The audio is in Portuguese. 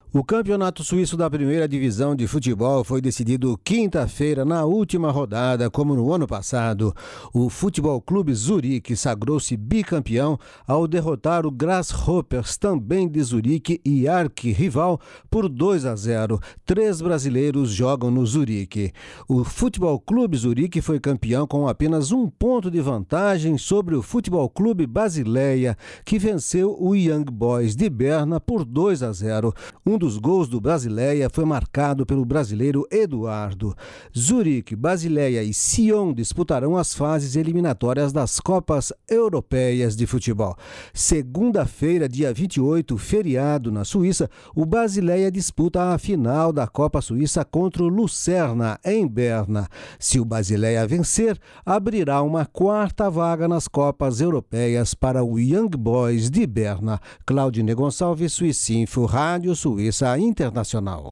O Campeonato Suíço da Primeira Divisão de Futebol foi decidido quinta-feira na última rodada, como no ano passado. O Futebol Clube Zurique sagrou-se bicampeão ao derrotar o Grasshoppers, também de Zurique e arquirrival, por 2-0. 3 brasileiros jogam no Zurique. O Futebol Clube Zurique foi campeão com apenas 1 ponto de vantagem sobre o Futebol Clube Basileia, que venceu o Young Boys de Berna por 2-0. Um dos gols do Basileia foi marcado pelo brasileiro Eduardo. Zurique, Basileia e Sion disputarão as fases eliminatórias das Copas Europeias de Futebol. Segunda-feira, dia 28, feriado na Suíça, o Basileia disputa a final da Copa Suíça contra o Lucerna, em Berna. Se o Basileia vencer, abrirá uma 4ª vaga nas Copas Europeias para o Young Boys de Berna. Claudine Gonçalves, Suícinfo, Rádio Suíça Internacional.